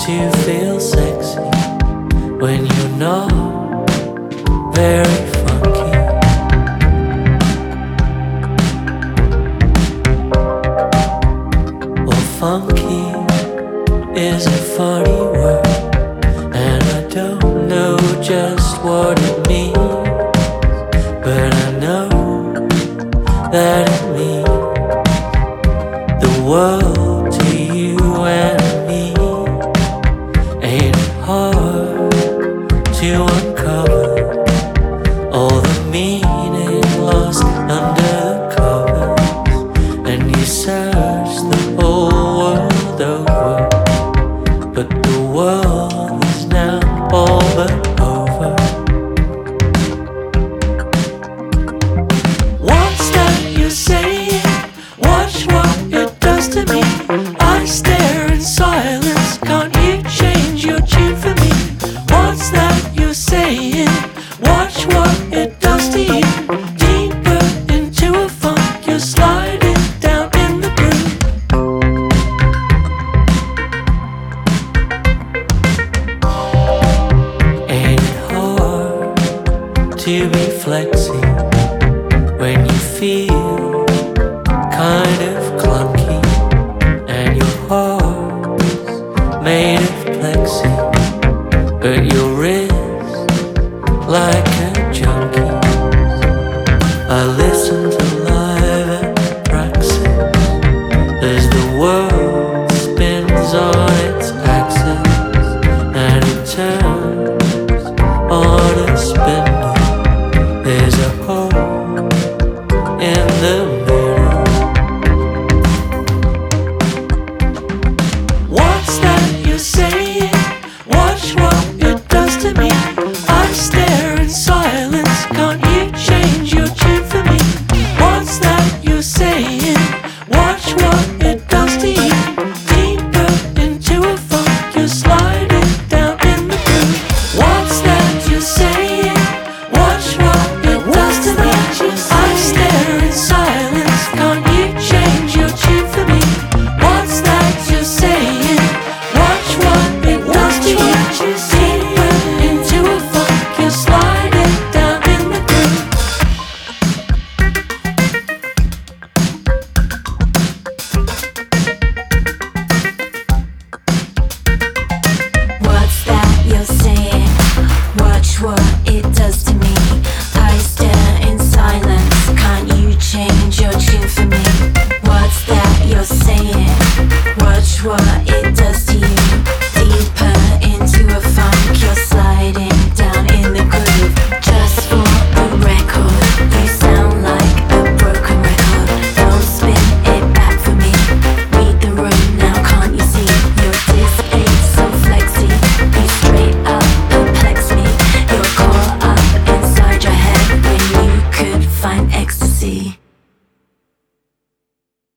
to feel sexy when you're not very funky. Well, funky is a funny word, and I don't know just what it means, but I know that it means the world to you and me. Ain't it hard to uncover all the meaning lost under the covers? And you search the whole world over, but the world is now all but over. What's that you're saying? Watch what it does to me. I stare in silence. Can't you change your tune for me? What's that you're saying? Watch what it does to you. Deeper into a funk, you're sliding down in the groove. Ain't it hard to be flexy when you feel kind of clunky and your heart's made of plexi, but your wrist like a junkie? I listen to live at praxis as the world spins on its axis, and it turns on a spindle. There's a hole in the middle. What's that you're saying? Watch what it does to me. I stare in silence. Can't you change your tune for me? What's that you're saying? Watch what it does to you. Deeper into a funk, you're sliding down in the groove. What's that you're saying? Watch what it does to me. I stare in silence. Can't you change your tune for me? What's that you're saying? Watch what it does to you. Deeper into a funk, you're sliding down in the groove. What's that you're saying? Watch what it does to me. I stare in silence. Can't you change your tune for me? What's that you're saying? Watch what it does to you. Deeper into a funk, you're sliding